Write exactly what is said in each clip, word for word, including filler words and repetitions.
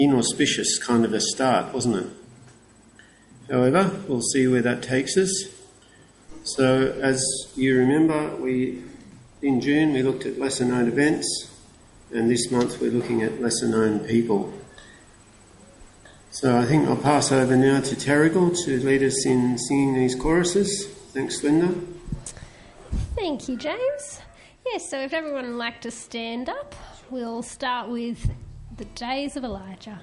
inauspicious kind of a start, wasn't it? However, we'll see where that takes us. So, as you remember, we in June we looked at lesser-known events, and this month we're looking at lesser-known people. So I think I'll pass over now to Terrigal to lead us in singing these choruses. Thanks, Linda. Thank you, James. Yes, so if everyone would like to stand up, we'll start with The Days of Elijah.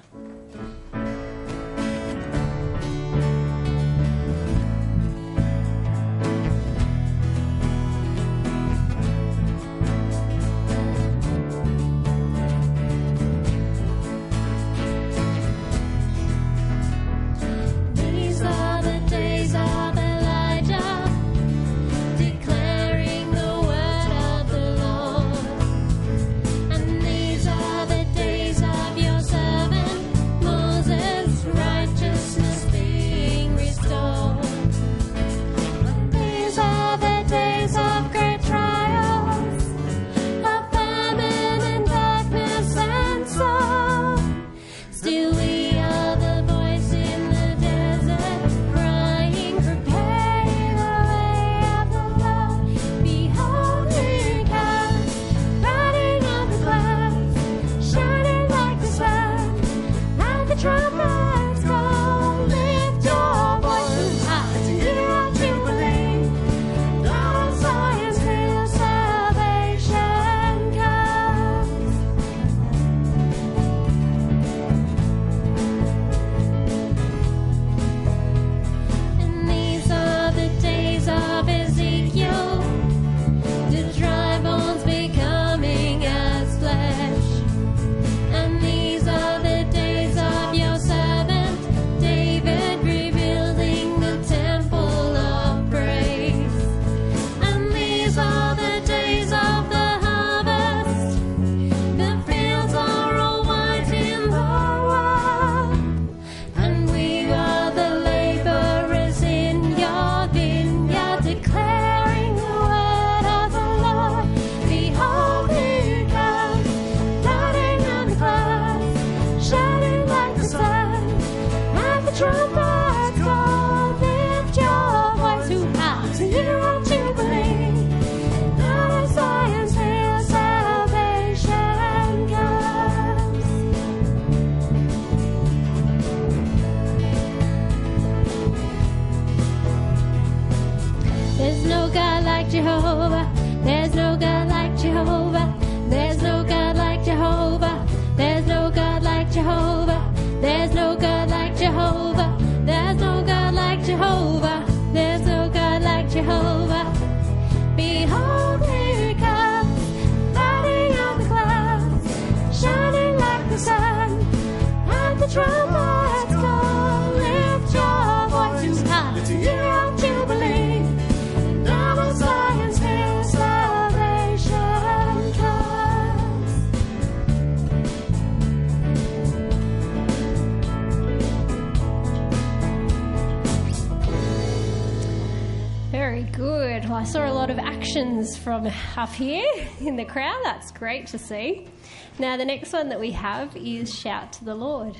I saw a lot of actions from up here in the crowd. That's great to see. Now, the next one that we have is Shout to the Lord.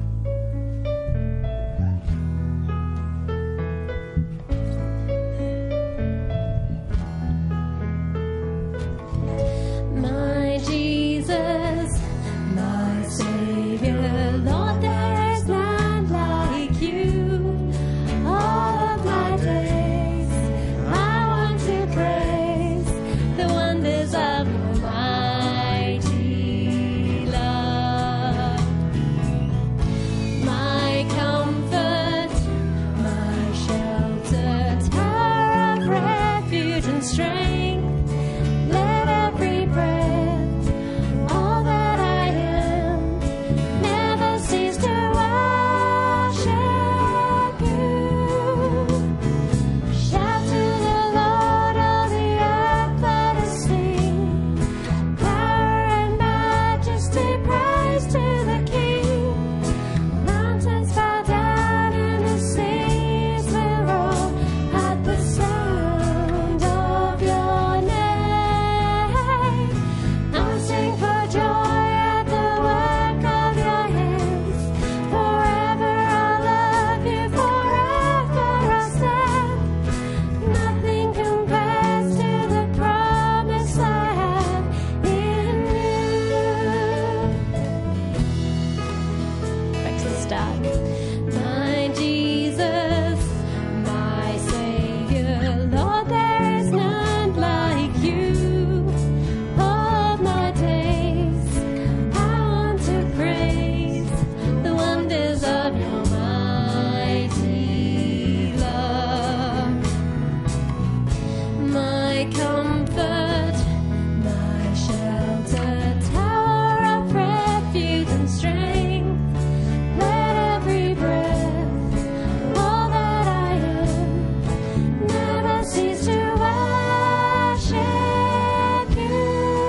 My Jesus, my Saviour, Lord, there is none like you. All of my days praise the wonders of your mighty love. start. My Jesus, my Saviour, Lord, there is none like you. All my days I want to praise the wonders of your mighty love. My comfort, my shelter, tower of refuge and strength. Let every breath, all that I am, never cease to worship you.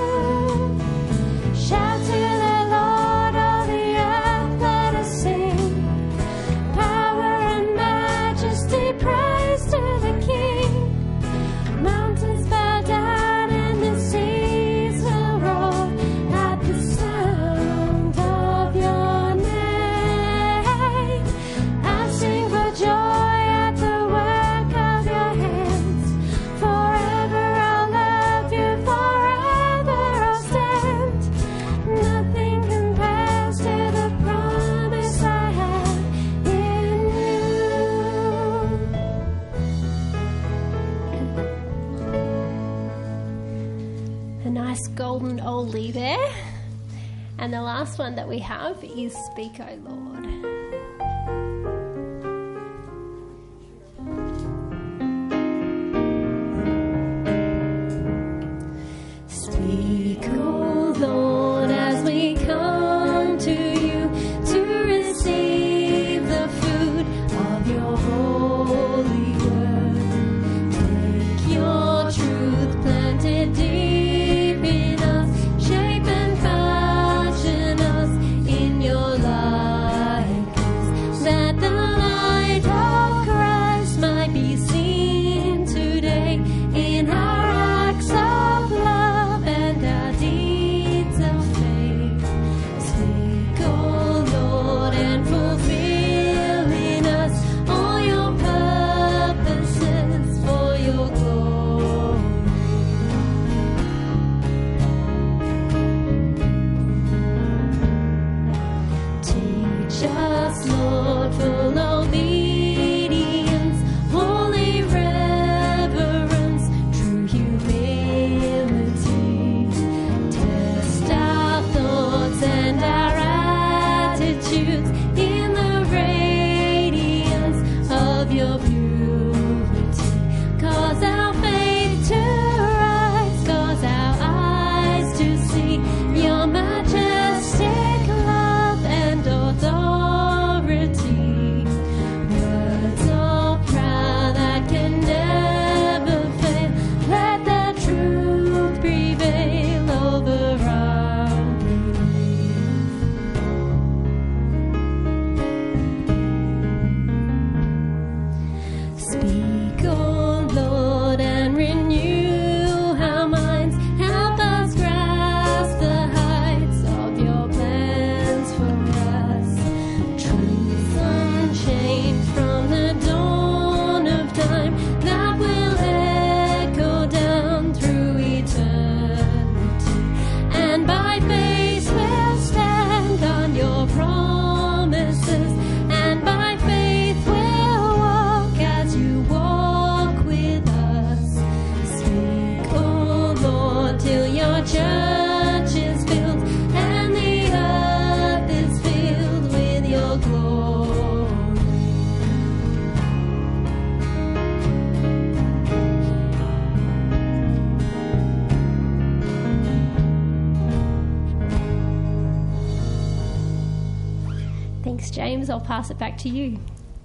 Shout to the Lord, all the earth, let us sing. Power and majesty, praise to the King. Mountains bow down and the seas will roar at the sound of your name. I'll sing for joy at the work of your hands. Forever I'll love you, forever I'll stand. Nothing compares to the promise I have in you. A nice golden oldie there. And the last one that we have is Speak, O Lord. Speak, O Lord, as we come to you to receive the food of your holy word. Take your truth planted deep in us, shape and fashion us in your likeness, that the light of Christ might be seen today in our acts of love and our deeds of faith. Speak, O Lord, and fulfill in us all your purposes for your glory. Teach us, Lord, full obedience, holy reverence, true humility. Test our thoughts and our attitudes in the radiance of your purity. Cause our faith to rise, cause our eyes to see your majestic love and authority. Words of prayer that can never fail. Let the truth prevail over unbelief. Speak, O Lord, and renew our minds. Help us grasp the heights of your plans for us. Truth unchained from the dawn of time that will echo down through eternity. And by faith we'll stand on your promises, and by faith we'll walk as you walk with us. Speak, O Lord, till your church is filled and the earth is filled with your glory. Thanks, James. I'll pass it back to you.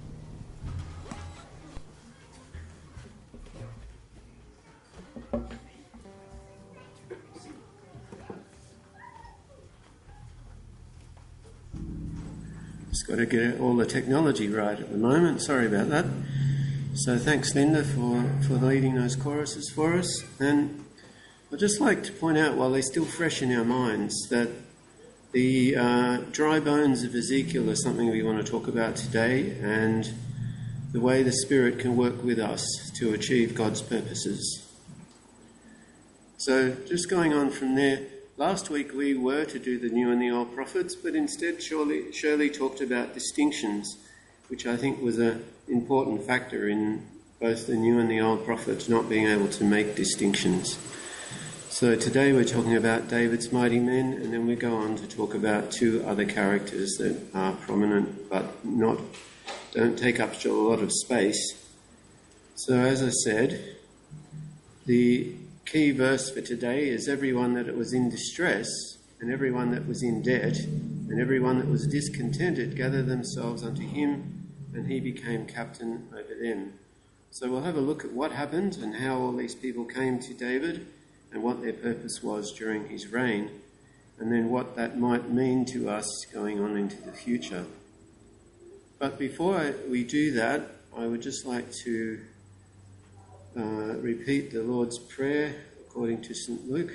Just got to get all the technology right at the moment. Sorry about that. So thanks, Linda, for, for leading those choruses for us. And I'd just like to point out, while they're still fresh in our minds, that the uh, dry bones of Ezekiel is something we want to talk about today, and the way the Spirit can work with us to achieve God's purposes. So just going on from there, last week we were to do the New and the Old Prophets, but instead Shirley, Shirley talked about distinctions, which I think was an important factor in both the New and the Old Prophets not being able to make distinctions. So today we're talking about David's mighty men, and then we go on to talk about two other characters that are prominent but not don't take up a lot of space. So as I said, the key verse for today is everyone that was in distress and everyone that was in debt and everyone that was discontented gathered themselves unto him, and he became captain over them. So we'll have a look at what happened and how all these people came to David and what their purpose was during his reign, and then what that might mean to us going on into the future. But before I, we do that, I would just like to uh, repeat the Lord's Prayer according to Saint Luke.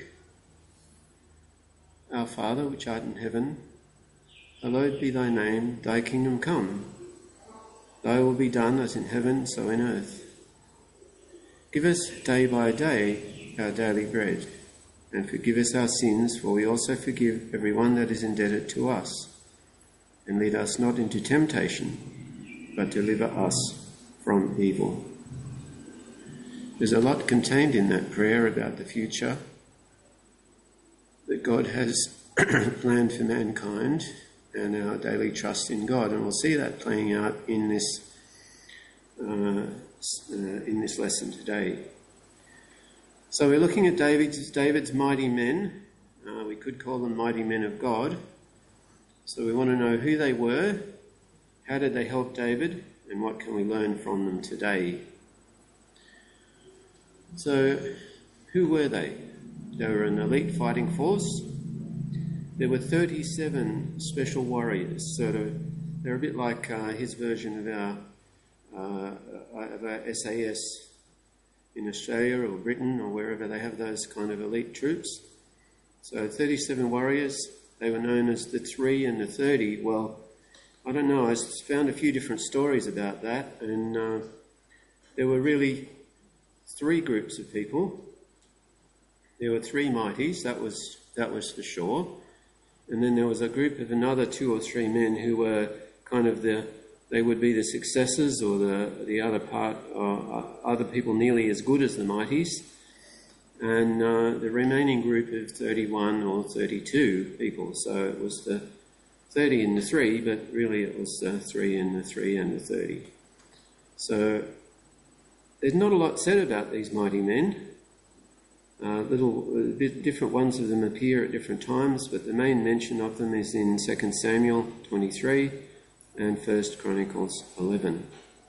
Our Father, which art in heaven, hallowed be thy name, thy kingdom come. Thy will be done as in heaven, so in earth. Give us day by day our daily bread, and forgive us our sins, for we also forgive everyone that is indebted to us. And lead us not into temptation, but deliver us from evil. There's a lot contained in that prayer about the future that God has planned for mankind and our daily trust in God, and we'll see that playing out in this uh, uh, in this lesson today. So we're looking at David's, David's mighty men. Uh, we could call them mighty men of God. So we want to know who they were, how did they help David, and what can we learn from them today. So who were they? They were an elite fighting force. There were thirty-seven special warriors. So they're a bit like uh, his version of our, uh, of our S A S in Australia or Britain or wherever they have those kind of elite troops. So thirty-seven warriors, they were known as the three and the thirty. Well, I don't know, I found a few different stories about that, and uh, there were really three groups of people. There were three mighties, that was that was for sure. And then there was a group of another two or three men who were kind of the, they would be the successors or the, the other part, or other people nearly as good as the mighties. And uh, the remaining group of thirty-one or thirty-two people. So it was the thirty and the three, but really it was the three and the three and the thirty. So there's not a lot said about these mighty men. Uh, little uh, bit different ones of them appear at different times, but the main mention of them is in Second Samuel twenty-three and First Chronicles eleven.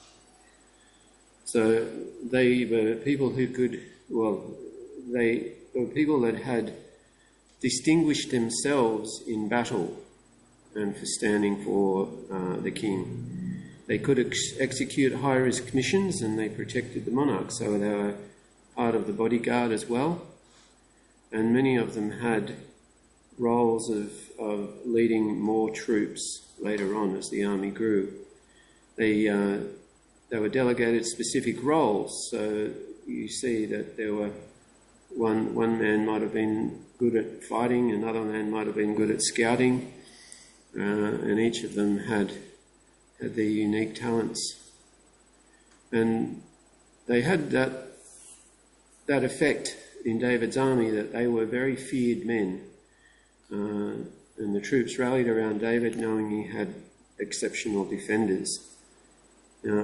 So they were people who could, well, they were people that had distinguished themselves in battle and for standing for uh, the king. They could ex- execute high-risk missions, and they protected the monarch, so they were part of the bodyguard as well. And many of them had roles of, of leading more troops later on as the army grew. They, uh, they were delegated specific roles, so you see that there were one, one man might have been good at fighting, another man might have been good at scouting, uh, and each of them had had their unique talents. And they had that that effect in David's army that they were very feared men. Uh, and the troops rallied around David knowing he had exceptional defenders. Now,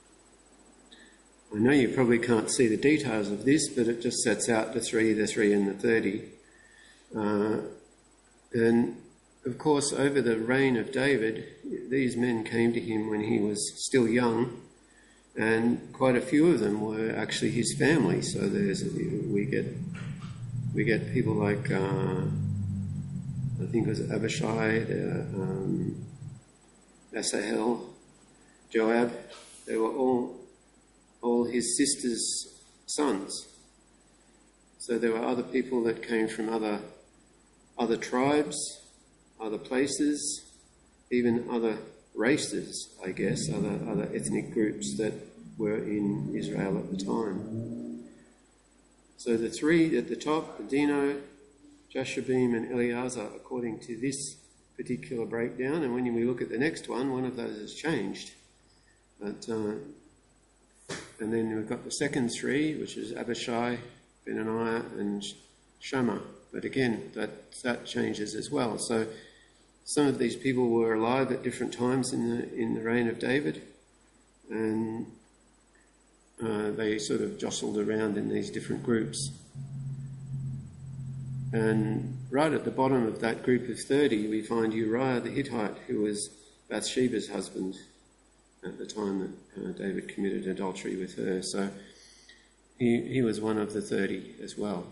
I know you probably can't see the details of this, but it just sets out the three, the three and the thirty. Uh, and of course, over the reign of David, these men came to him when he was still young, and quite a few of them were actually his family. So there's we get we get people like uh, I think it was Abishai, the, um, Asahel, Joab. They were all all his sister's sons. So there were other people that came from other other tribes, other places, even other races, I guess, other other ethnic groups that were in Israel at the time. So the three at the top, Adino, Jashabim and Eleazar according to this particular breakdown, and when we look at the next one, one of those has changed. But, uh, and then we've got the second three, which is Abishai, Benaniah and Shammah. But again, that, that changes as well. So some of these people were alive at different times in the in the reign of David, and uh, they sort of jostled around in these different groups. And right at the bottom of that group of thirty, we find Uriah the Hittite, who was Bathsheba's husband at the time that uh, David committed adultery with her. So he, he was one of the thirty as well.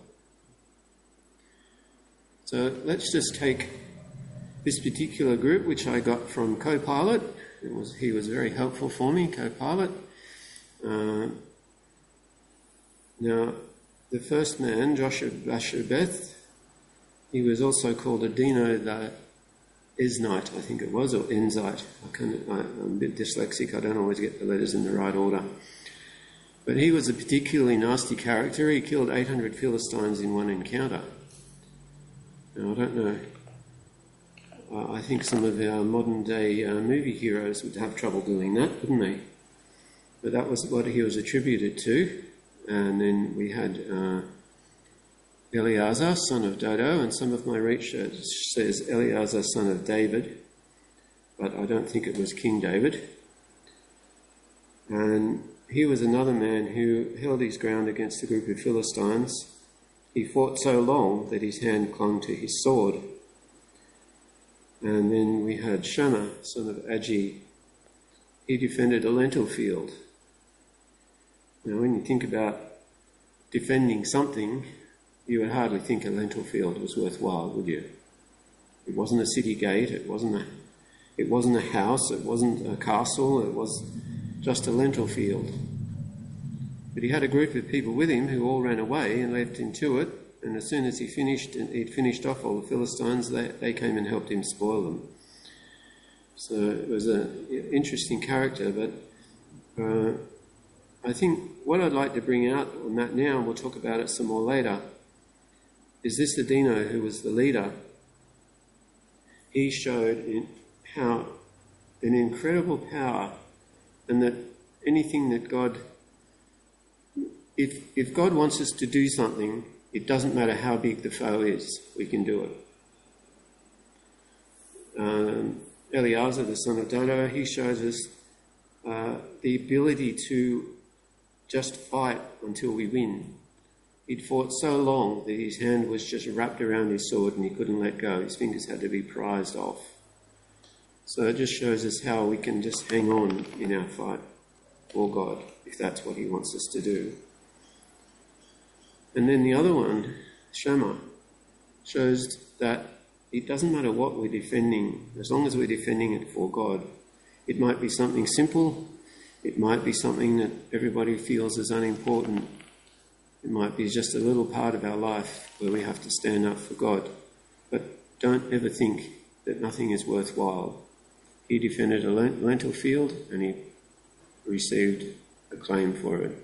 So let's just take this particular group, which I got from Copilot. It was, he was very helpful for me, Copilot. Uh, now, the first man, Joshua Bashebeth, he was also called Adino the Eznite, I think it was, or Enzite. I can, I, I'm a bit dyslexic, I don't always get the letters in the right order. But he was a particularly nasty character. He killed eight hundred Philistines in one encounter. Now, I don't know. Uh, I think some of our modern-day uh, movie heroes would have trouble doing that, wouldn't they? But that was what he was attributed to. And then we had uh, Eleazar, son of Dodo, and some of my research says Eleazar, son of David, but I don't think it was King David. And he was another man who held his ground against a group of Philistines. He fought so long that his hand clung to his sword. And then we had Shammah, son of Agi. He defended a lentil field. Now, when you think about defending something, you would hardly think a lentil field was worthwhile, would you? It wasn't a city gate, it wasn't a, it wasn't a house, it wasn't a castle, it was just a lentil field. But he had a group of people with him who all ran away and left him to it, and as soon as he finished, he'd finished off all the Philistines, they, they came and helped him spoil them. So it was an interesting character, but uh, I think what I'd like to bring out on that now, and we'll talk about it some more later, is this Adino, who was the leader. He showed in how an incredible power, and that anything that God, if if God wants us to do something, it doesn't matter how big the foe is, we can do it. Um, Eleazar, the son of Dodo, he shows us uh, the ability to just fight until we win. He'd fought so long that his hand was just wrapped around his sword and he couldn't let go. His fingers had to be prized off. So it just shows us how we can just hang on in our fight for God, if that's what he wants us to do. And then the other one, Shammah, shows that it doesn't matter what we're defending, as long as we're defending it for God. It might be something simple, it might be something that everybody feels is unimportant. It might be just a little part of our life where we have to stand up for God. But don't ever think that nothing is worthwhile. He defended a lentil field and he received acclaim for it.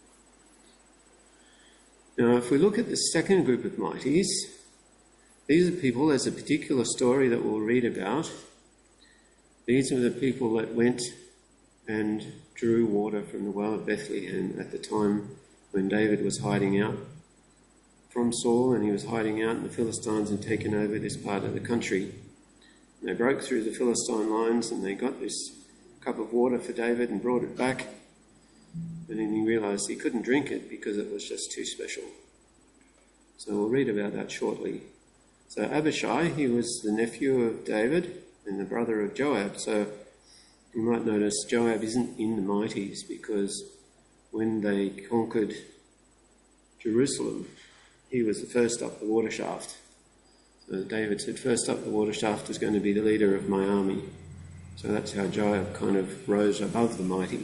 Now, if we look at the second group of mighties, these are people, there's a particular story that we'll read about. These are the people that went and drew water from the well of Bethlehem at the time when David was hiding out from Saul, and he was hiding out and the Philistines had taken over this part of the country. And they broke through the Philistine lines and they got this cup of water for David and brought it back. And then he realised he couldn't drink it because it was just too special. So we'll read about that shortly. So Abishai, he was the nephew of David and the brother of Joab. So you might notice Joab isn't in the mighties because when they conquered Jerusalem, he was the first up the water shaft. So David said, first up the water shaft is going to be the leader of my army. So that's how Joab kind of rose above the mighties.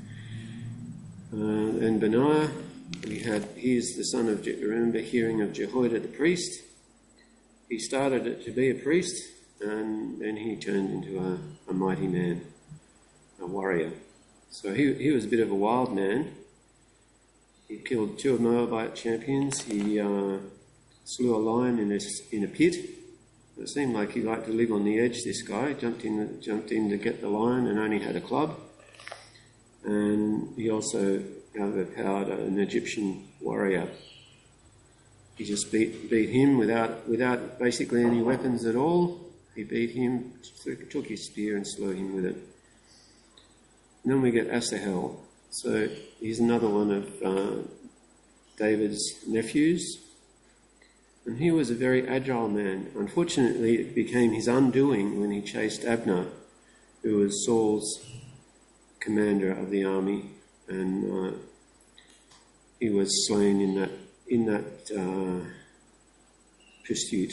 Uh, and Benaiah, we had, he is the son of, Je- remember hearing of Jehoiada the priest. He started to be a priest and then he turned into a, a mighty man, a warrior. So he, he was a bit of a wild man. He killed two of Moabite champions. He uh, slew a lion in a, in a pit. It seemed like he liked to live on the edge, this guy. Jumped in, jumped in to get the lion and only had a club. And he also overpowered an Egyptian warrior. He just beat beat him without without basically any weapons at all. He beat him, took his spear and slew him with it. And then we get Asahel. So he's another one of uh, David's nephews. And he was a very agile man. Unfortunately, it became his undoing when he chased Abner, who was Saul's commander of the army, and uh, he was slain in that in that uh, pursuit.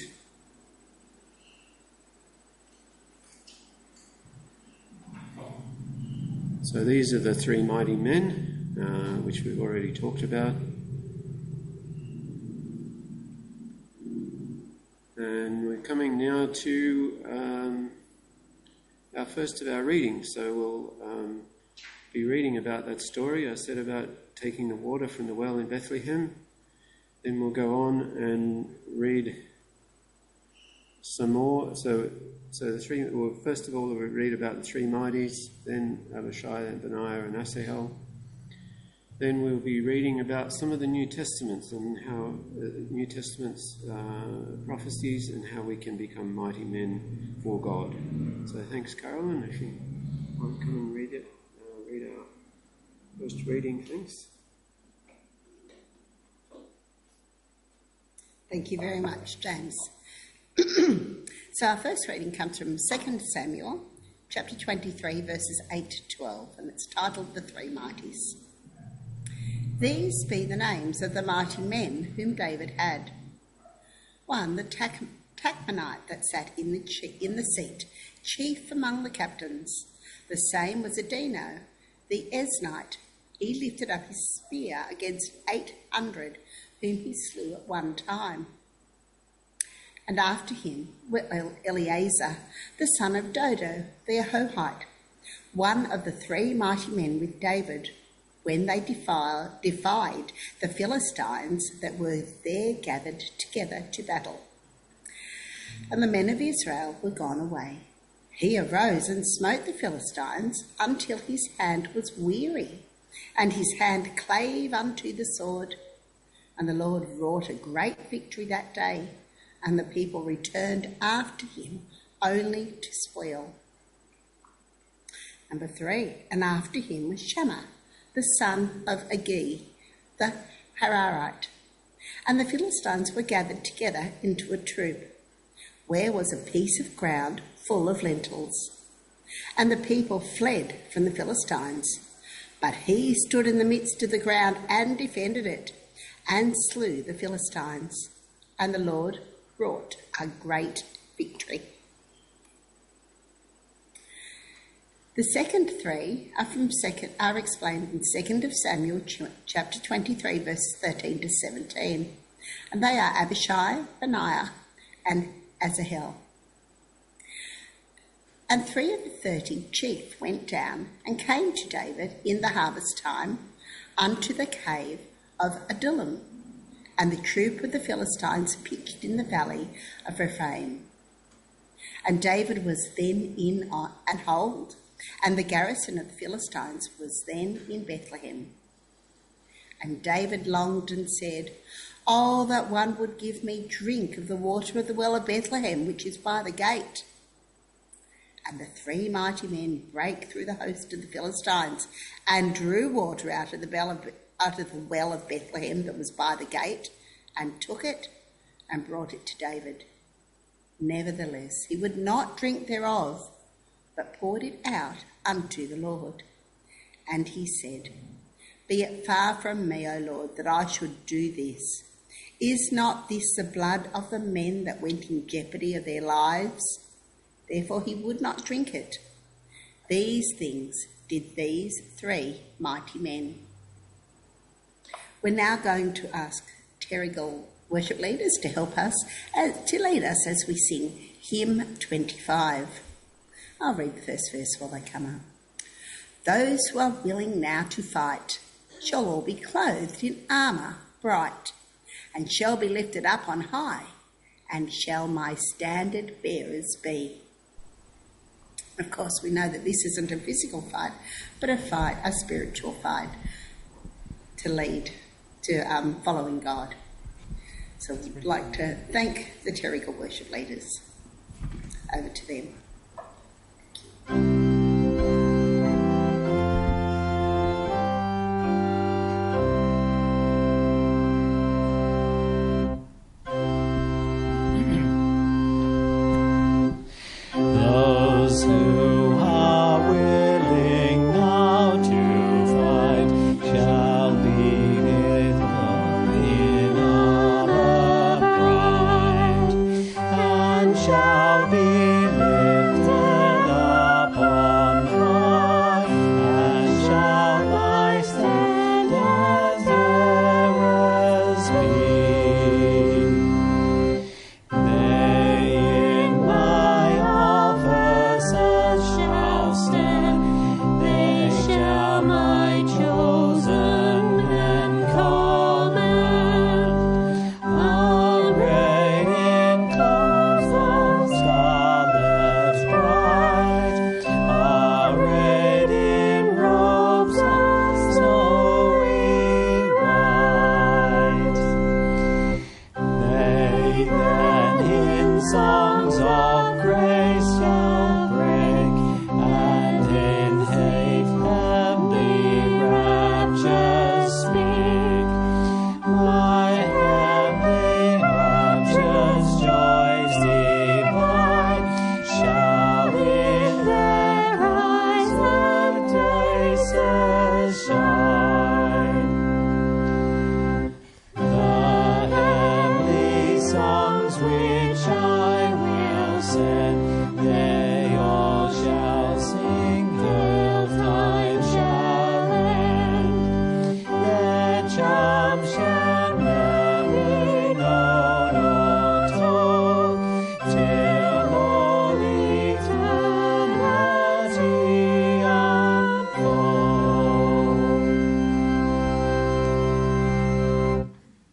So these are the three mighty men, uh, which we've already talked about. And we're coming now to um, our first of our readings. So we'll um, be reading about that story. I said about taking the water from the well in Bethlehem. Then we'll go on and read some more. So, so the three. Well, first of all, we'll read about the three mighties. Then Abishai and Benaiah and Asahel. Then we'll be reading about some of the New Testaments and how the New Testament's uh, prophecies and how we can become mighty men for God. So thanks, Carolyn. If you want to come and read it, uh, read our first reading, thanks. Thank you very much, James. So our first reading comes from Second Samuel, chapter twenty-three, verses eight to twelve, and it's titled The Three Mighties. These be the names of the mighty men whom David had. One, the Tak- Tachmonite that sat in the, chi- in the seat, chief among the captains. The same was Adino, the Eznite. He lifted up his spear against eight hundred, whom he slew at one time. And after him were Eleazar, the son of Dodo, the Ahohite, one of the three mighty men with David, when they defied, defied the Philistines that were there gathered together to battle. And the men of Israel were gone away. He arose and smote the Philistines until his hand was weary, and his hand clave unto the sword. And the Lord wrought a great victory that day, and the people returned after him only to spoil. Number three, and after him was Shammah, the son of Agi, the Hararite. And the Philistines were gathered together into a troop, where was a piece of ground full of lentils. And the people fled from the Philistines. But he stood in the midst of the ground and defended it, and slew the Philistines. And the Lord wrought a great victory. The second three are from second are explained in Second of Samuel chapter twenty-three, verses thirteen to seventeen, and they are Abishai, Benaiah, and Asahel. And three of the thirty chief went down and came to David in the harvest time unto the cave of Adullam, and the troop of the Philistines pitched in the valley of Rephaim. And David was then in an hold, and the garrison of the Philistines was then in Bethlehem. And David longed and said, Oh, that one would give me drink of the water of the well of Bethlehem, which is by the gate. And the three mighty men brake through the host of the Philistines and drew water out of the well of, out of the well of Bethlehem that was by the gate, and took it and brought it to David. Nevertheless, he would not drink thereof, but poured it out unto the Lord. And he said, Be it far from me, O Lord, that I should do this. Is not this the blood of the men that went in jeopardy of their lives? Therefore he would not drink it. These things did these three mighty men. We're now going to ask Terry Gould, worship leaders, to help us, uh, to lead us as we sing hymn twenty-five. I'll read the first verse while they come up. Those who are willing now to fight shall all be clothed in armour bright, and shall be lifted up on high, and shall my standard bearers be. Of course, we know that this isn't a physical fight, but a fight, a spiritual fight to lead to um, following God. So we'd like to thank the Terrigal worship leaders. Over to them. Those who are willing now to fight shall be with Lord in armor bright, and shall be lifted up on high, and shall my standard bearers be. They in my offices shall stand, they shall my chosen men command, arrayed in clothes of scarlet bright, arrayed in robes of snowy white. They then in songs of grace shall break, and in heavenly raptures speak. My heavenly raptures, joys divine, shall in their eyes the days shine. The heavenly songs which I will send, they all shall sing, till time shall end. Their charms shall never be known or told, till all eternity unfold.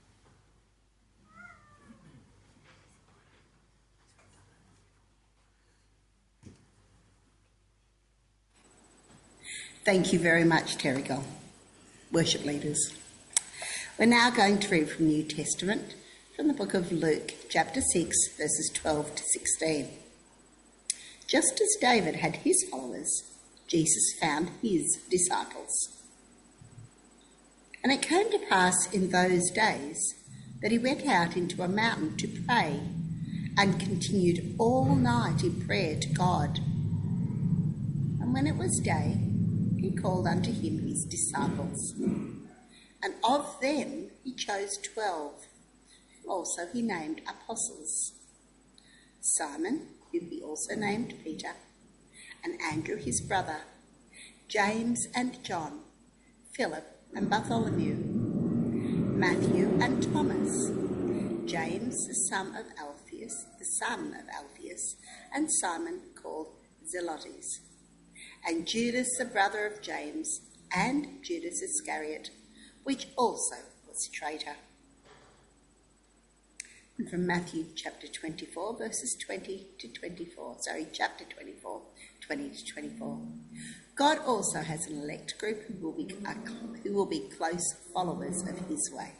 Thank you very much, Terrigal, worship leaders. We're now going to read from the New Testament, from the book of Luke, chapter six, verses twelve to sixteen. Just as David had his followers, Jesus found his disciples. And it came to pass in those days that he went out into a mountain to pray, and continued all night in prayer to God. And when it was day, he called unto him his disciples, and of them he chose twelve. Also he named apostles: Simon, whom he also named Peter, and Andrew his brother, James and John, Philip and Bartholomew, Matthew and Thomas, James the son of Alphaeus, the son of Alphaeus, and Simon called Zelotes, and Judas the brother of James, and Judas Iscariot, which also was a traitor. And from Matthew chapter twenty-four, verses twenty to twenty-four, sorry, chapter twenty-four, twenty to twenty-four. God also has an elect group who will be, uh, who will be close followers of his way.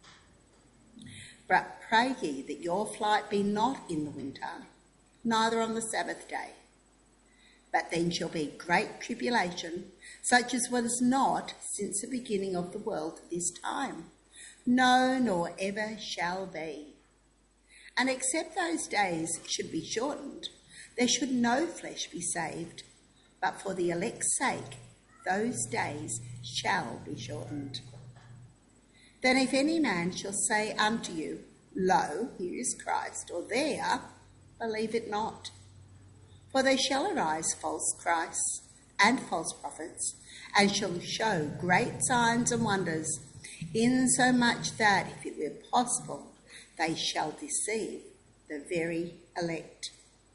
But pray ye that your flight be not in the winter, neither on the Sabbath day. But then shall be great tribulation, such as was not since the beginning of the world to this time, no, nor ever shall be. And except those days should be shortened, there should no flesh be saved, but for the elect's sake those days shall be shortened. Then if any man shall say unto you, Lo, here is Christ, or there, believe it not. For there shall arise false Christs and false prophets, and shall show great signs and wonders, insomuch that, if it were possible, they shall deceive the very elect.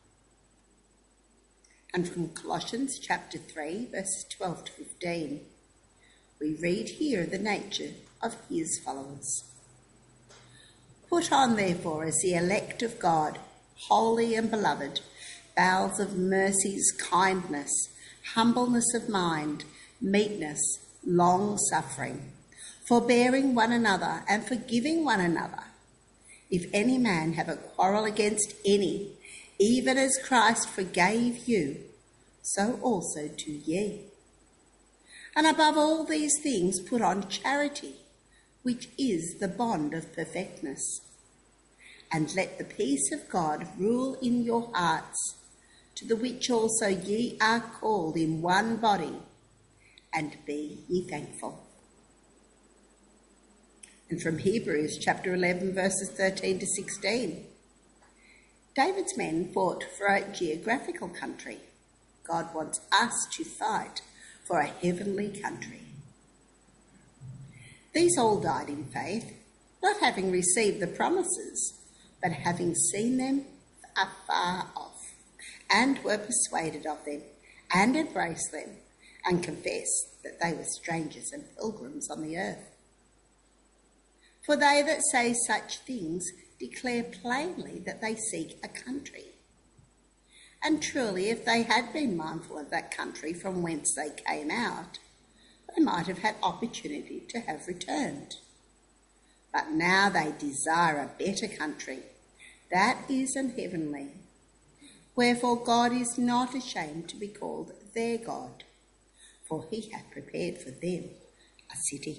And from Colossians chapter three, verses twelve to fifteen, we read here the nature of his followers. Put on, therefore, as the elect of God, holy and beloved, bowels of mercies, kindness, humbleness of mind, meekness, long-suffering, forbearing one another and forgiving one another. If any man have a quarrel against any, even as Christ forgave you, so also do ye. And above all these things put on charity, which is the bond of perfectness. And let the peace of God rule in your hearts, to the which also ye are called in one body, and be ye thankful. And from Hebrews chapter eleven, verses thirteen to sixteen. David's men fought for a geographical country. God wants us to fight for a heavenly country. These all died in faith, not having received the promises, but having seen them afar off, and were persuaded of them, and embraced them, and confessed that they were strangers and pilgrims on the earth. For they that say such things declare plainly that they seek a country. And truly, if they had been mindful of that country from whence they came out, they might have had opportunity to have returned. But now they desire a better country, that is an heavenly. Wherefore God is not ashamed to be called their God, for he hath prepared for them a city.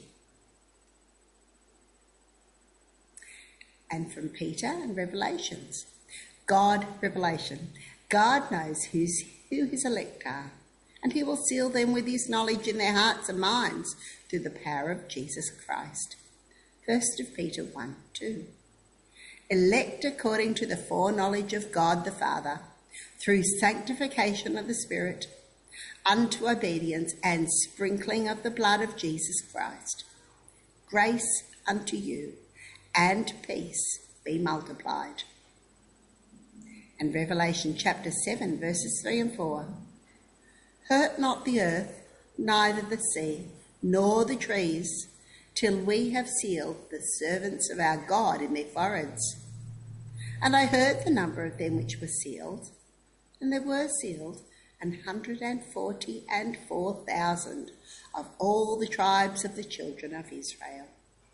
And from Peter and Revelations. God, Revelation. God knows who's, who his elect are, and he will seal them with his knowledge in their hearts and minds through the power of Jesus Christ. First of Peter one two. Elect according to the foreknowledge of God the Father, through sanctification of the Spirit, unto obedience and sprinkling of the blood of Jesus Christ. Grace unto you, and peace be multiplied. And Revelation chapter seven, verses three and four. Hurt not the earth, neither the sea, nor the trees, till we have sealed the servants of our God in their foreheads. And I heard the number of them which were sealed, and there were sealed an hundred and forty and four thousand of all the tribes of the children of Israel.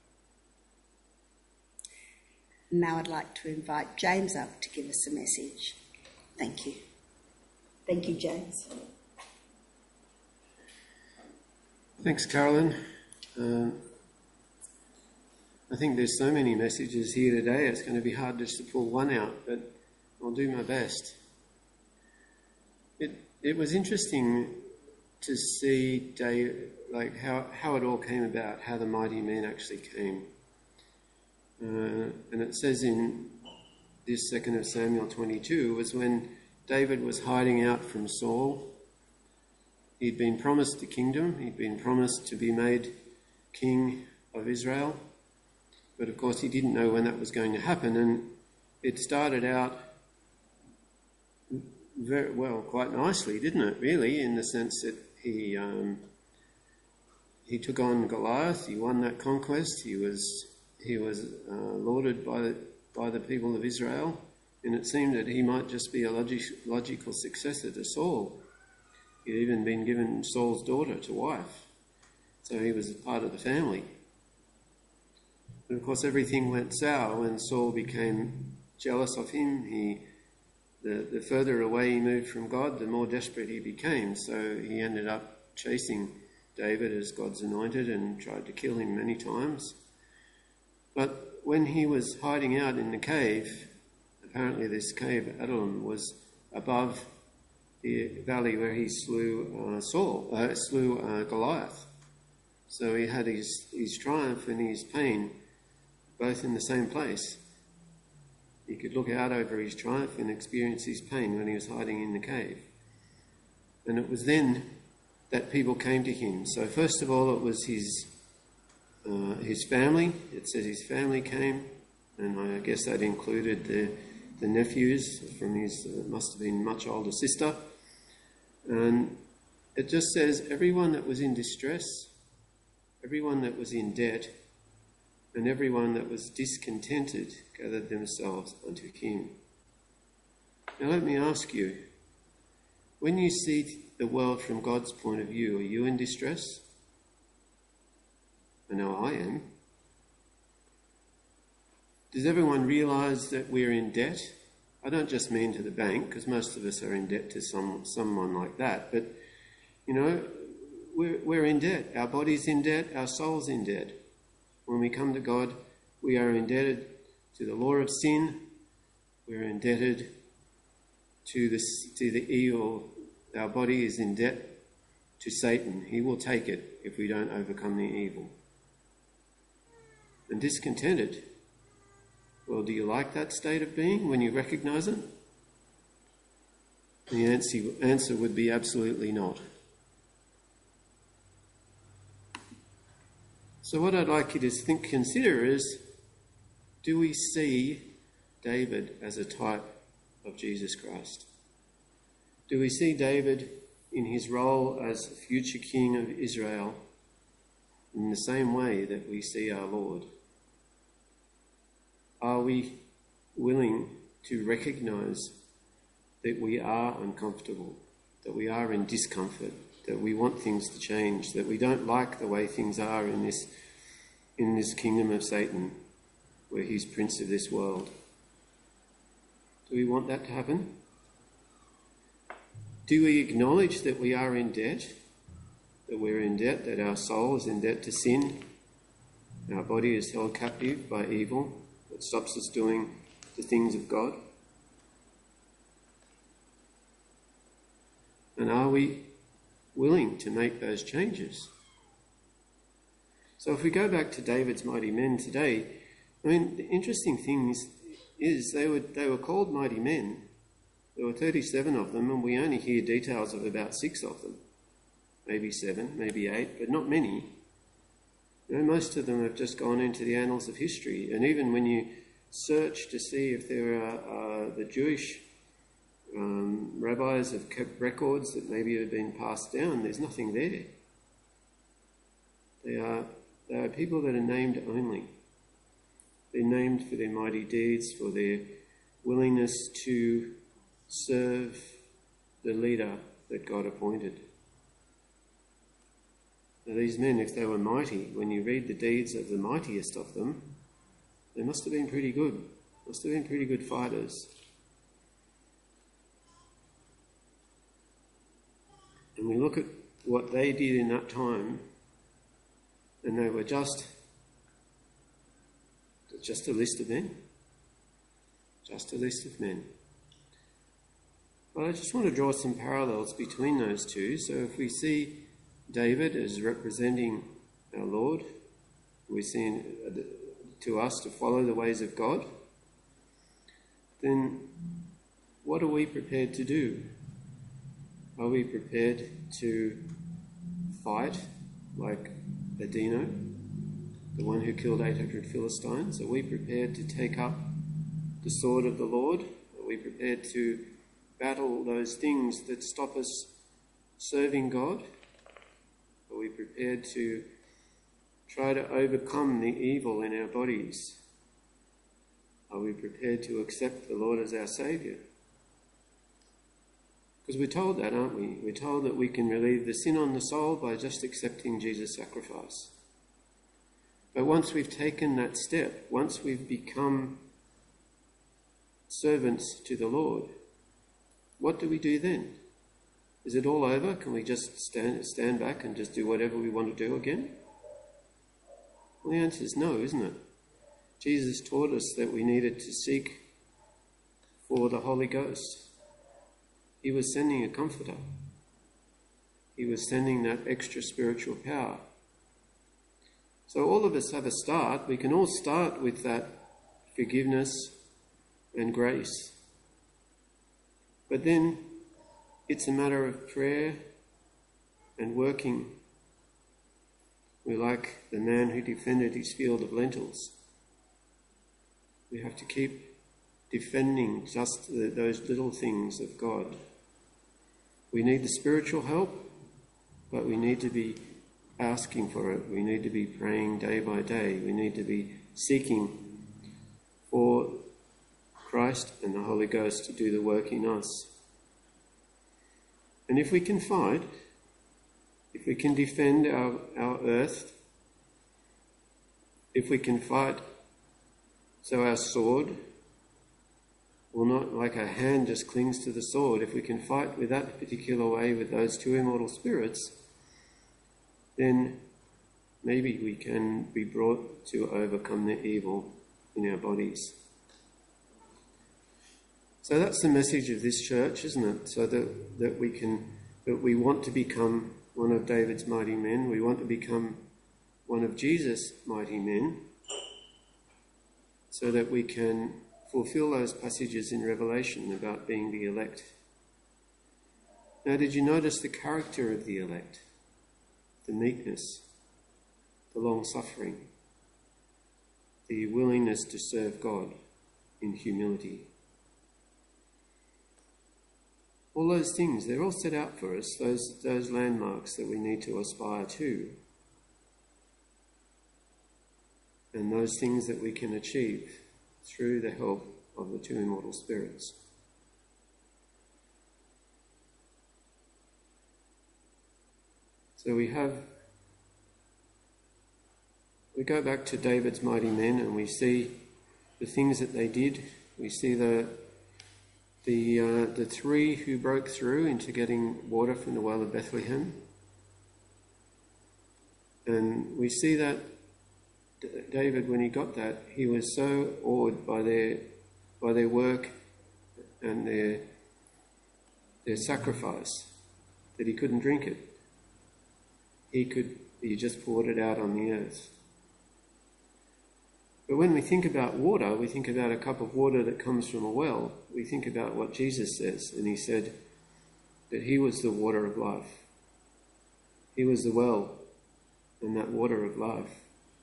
Now I'd like to invite James up to give us a message. Thank you. Thank you, James. Thanks, Carolyn. Um, I think there's so many messages here today, it's going to be hard just to pull one out, but I'll do my best. It it was interesting to see Dave, like how, how it all came about, how the mighty men actually came. Uh, and it says in this second of Samuel twenty-two, was when David was hiding out from Saul. He'd been promised the kingdom, he'd been promised to be made king of Israel, but of course he didn't know when that was going to happen, and it started out very well, quite nicely, didn't it, really, in the sense that he um, he took on Goliath, he won that conquest, he was he was uh, lauded by the, by the people of Israel, and it seemed that he might just be a logic, logical successor to Saul. He'd even been given Saul's daughter to wife, so he was a part of the family. But of course everything went sour when Saul became jealous of him. He, the, the further away he moved from God, the more desperate he became, so he ended up chasing David as God's anointed and tried to kill him many times. But when he was hiding out in the cave, apparently this cave, Adullam, was above the valley where he slew uh, Saul, uh, slew uh, Goliath. So he had his, his triumph and his pain both in the same place. He could look out over his triumph and experience his pain when he was hiding in the cave. And it was then that people came to him. So first of all, it was his uh, his family. It says his family came, and I guess that included the the nephews from his uh, must have been much older sister. And it just says everyone that was in distress, everyone that was in debt, and everyone that was discontented gathered themselves unto him. Now let me ask you, when you see the world from God's point of view, are you in distress? I know I am. Does everyone realise that we're in debt? I don't just mean to the bank, because most of us are in debt to some someone like that, but, you know, we're, we're in debt. Our body's in debt, our soul's in debt. When we come to God, we are indebted to the law of sin. We're indebted to the, to the evil. Our body is in debt to Satan. He will take it if we don't overcome the evil. And discontented. Well, do you like that state of being when you recognise it? The answer, answer would be absolutely not. So what I'd like you to think, consider is, do we see David as a type of Jesus Christ? Do we see David in his role as future king of Israel in the same way that we see our Lord? Are we willing to recognise that we are uncomfortable, that we are in discomfort, that we want things to change, that we don't like the way things are in this in this kingdom of Satan, where he's prince of this world? Do we want that to happen? Do we acknowledge that we are in debt, that we're in debt, that our soul is in debt to sin, our body is held captive by evil that stops us doing the things of God? And are we willing to make those changes? So if we go back to David's mighty men today, I mean, the interesting thing is, is they were they were called mighty men. There were thirty-seven of them, and we only hear details of about six of them. Maybe seven, maybe eight, but not many. You know, most of them have just gone into the annals of history. And even when you search to see if there are uh, the Jewish um, rabbis have kept records that maybe have been passed down, there's nothing there. They are, they are people that are named only. They're named for their mighty deeds, for their willingness to serve the leader that God appointed. Now these men, if they were mighty, when you read the deeds of the mightiest of them, they must have been pretty good. Must have been pretty good fighters. And we look at what they did in that time, and they were just, just a list of men. Just a list of men. But I just want to draw some parallels between those two. So if we see David as representing our Lord, we're seeing to us to follow the ways of God, then what are we prepared to do? Are we prepared to fight like Adino, the one who killed eight hundred Philistines? Are we prepared to take up the sword of the Lord? Are we prepared to battle those things that stop us serving God? Are we prepared to try to overcome the evil in our bodies? Are we prepared to accept the Lord as our Saviour? Because we're told that, aren't we? We're told that we can relieve the sin on the soul by just accepting Jesus' sacrifice. But once we've taken that step, once we've become servants to the Lord, what do we do then? Is it all over? Can we just stand stand back and just do whatever we want to do again? Well, the answer is no, isn't it? Jesus taught us that we needed to seek for the Holy Ghost. He was sending a comforter. He was sending that extra spiritual power. So all of us have a start. We can all start with that forgiveness and grace. But then it's a matter of prayer and working. We're like the man who defended his field of lentils. We have to keep defending just the, those little things of God. We need the spiritual help, but we need to be asking for it. We need to be praying day by day. We need to be seeking for Christ and the Holy Ghost to do the work in us. And if we can fight, if we can defend our, our earth, if we can fight so our sword will not, like our hand just clings to the sword, if we can fight with that particular way with those two immortal spirits, then maybe we can be brought to overcome the evil in our bodies. So that's the message of this church, isn't it? So that, that we can, that we want to become one of David's mighty men. We want to become one of Jesus' mighty men, so that we can fulfill those passages in Revelation about being the elect. Now, did you notice the character of the elect? The meekness, the long-suffering, the willingness to serve God in humility. All those things, they're all set out for us, those, those landmarks that we need to aspire to. And those things that we can achieve through the help of the two immortal spirits. So we have, we go back to David's mighty men and we see the things that they did. We see the the uh, the three who broke through into getting water from the well of Bethlehem. And we see that David, when he got that, he was so awed by their by their work and their their sacrifice that he couldn't drink it. He could he just poured it out on the earth. But when we think about water, we think about a cup of water that comes from a well. We think about what Jesus says, and he said that he was the water of life. He was the well and that water of life.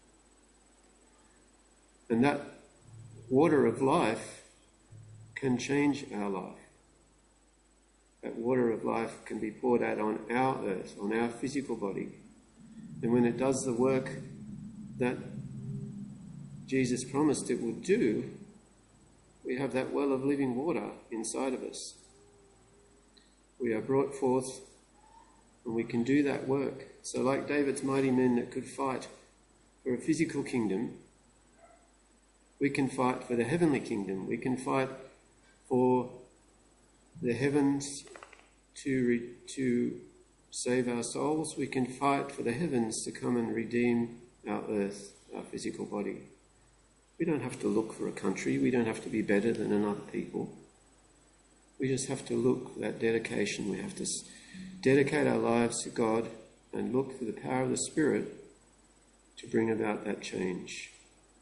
And that water of life can change our life. That water of life can be poured out on our earth, on our physical body. And when it does the work that Jesus promised it would do, we have that well of living water inside of us. We are brought forth and we can do that work. So like David's mighty men that could fight for a physical kingdom, we can fight for the heavenly kingdom. We can fight for the heavens to re- to save our souls. We can fight for the heavens to come and redeem our earth, our physical body. We don't have to look for a country. We don't have to be better than another people. We just have to look for that dedication. We have to dedicate our lives to God and look for the power of the Spirit to bring about that change.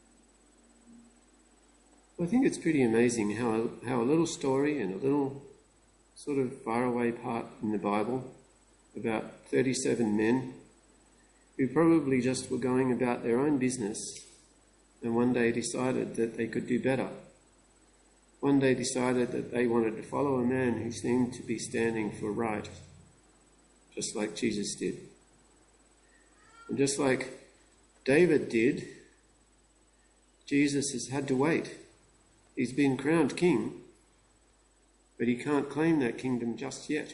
I think it's pretty amazing how a, how a little story and a little sort of faraway part in the Bible about thirty-seven men who probably just were going about their own business and one day decided that they could do better. One day decided that they wanted to follow a man who seemed to be standing for right, just like Jesus did. And just like David did, Jesus has had to wait. He's been crowned king, but he can't claim that kingdom just yet.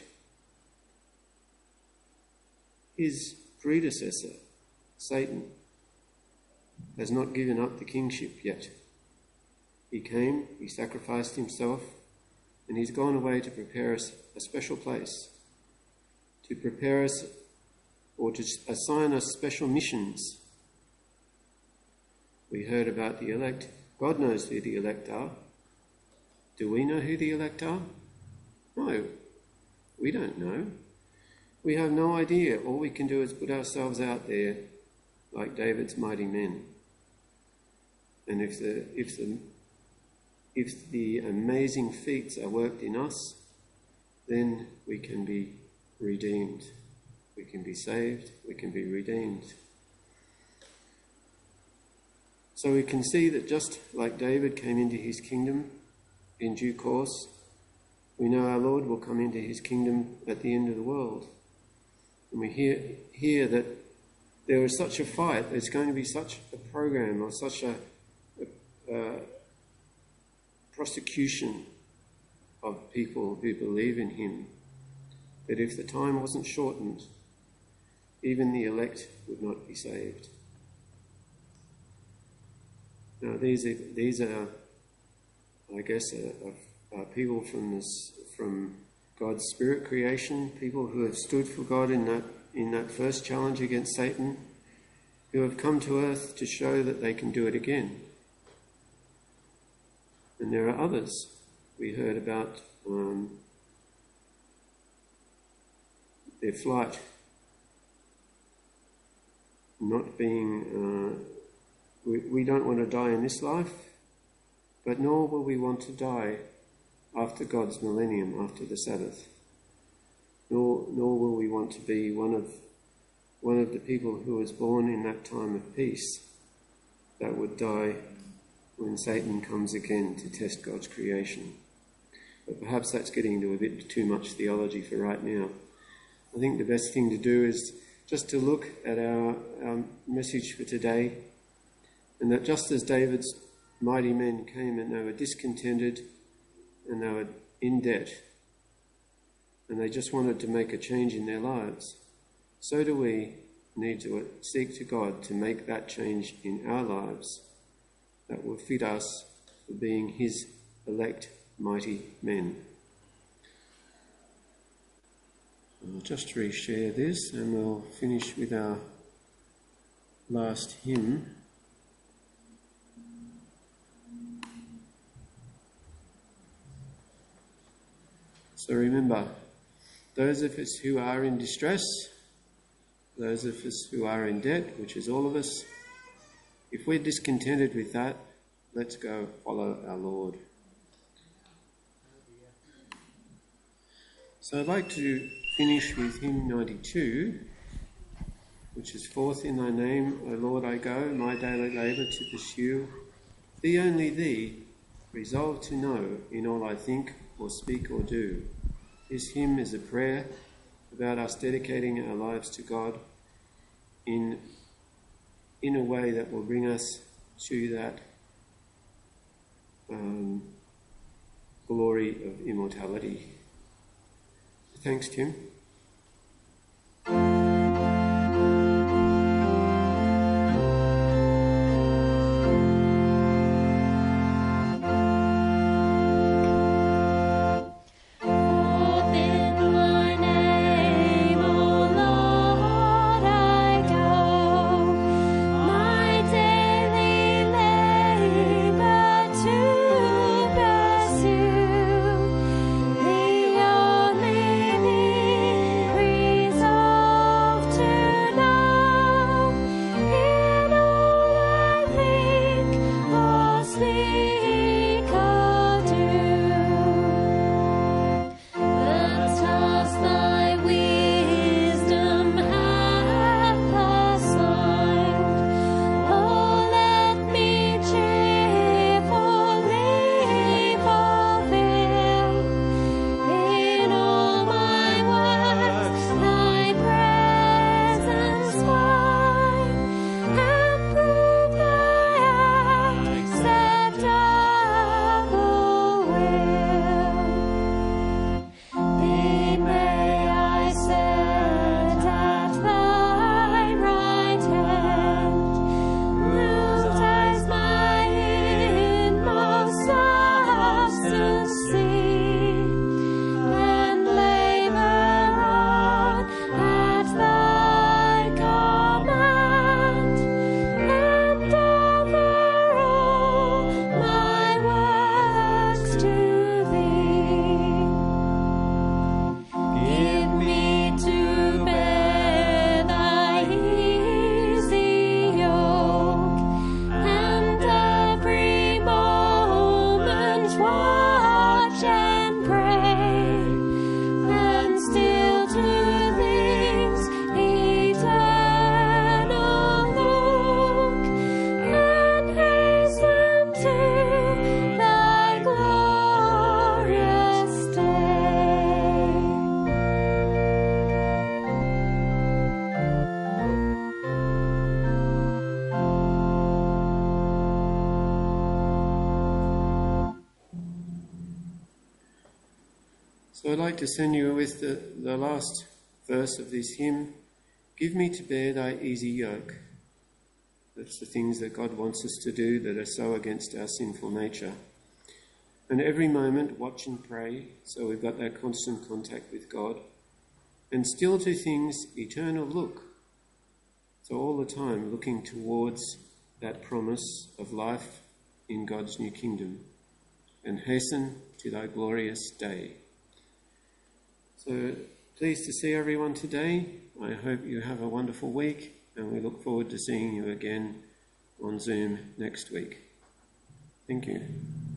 His predecessor, Satan, has not given up the kingship yet. He came, he sacrificed himself, and he's gone away to prepare us a special place, to prepare us or to assign us special missions. We heard about the elect. God knows who the elect are. Do we know who the elect are? No, we don't know. We have no idea. All we can do is put ourselves out there like David's mighty men. And if the if the if the amazing feats are worked in us, then we can be redeemed. We can be saved. We can be redeemed. So we can see that just like David came into his kingdom in due course, we know our Lord will come into his kingdom at the end of the world. And we hear, hear that there is such a fight, there's going to be such a program or such a, a, a prosecution of people who believe in him, that if the time wasn't shortened, even the elect would not be saved. Now, these are, these are I guess, are, are people from this, from God's spirit creation, people who have stood for God in that in that first challenge against Satan, who have come to earth to show that they can do it again. And there are others. We heard about um, their flight not being, uh, we, we don't want to die in this life, but nor will we want to die after God's millennium, after the Sabbath. Nor, nor will we want to be one of one of the people who was born in that time of peace that would die when Satan comes again to test God's creation. But perhaps that's getting into a bit too much theology for right now. I think the best thing to do is just to look at our, our message for today, and that just as David's mighty men came and they were discontented and they were in debt and they just wanted to make a change in their lives, so do we need to seek to God to make that change in our lives that will fit us for being his elect mighty men. I'll just reshare this and we'll finish with our last hymn. So remember, those of us who are in distress, those of us who are in debt, which is all of us, if we're discontented with that, let's go follow our Lord. So I'd like to finish with hymn ninety-two, which is Forth in thy name, O Lord, I go, my daily labour to pursue. Thee only thee, resolve to know in all I think or speak or do. This hymn is a prayer about us dedicating our lives to God in, in a way that will bring us to that um, glory of immortality. Thanks, Tim. Pursue the only thing. So I'd like to send you with the, the last verse of this hymn. Give me to bear thy easy yoke. That's the things that God wants us to do that are so against our sinful nature. And every moment watch and pray, so we've got that constant contact with God. And still to things eternal look. So all the time looking towards that promise of life in God's new kingdom. And hasten to thy glorious day. So pleased to see everyone today. I hope you have a wonderful week, and we look forward to seeing you again on Zoom next week. Thank you.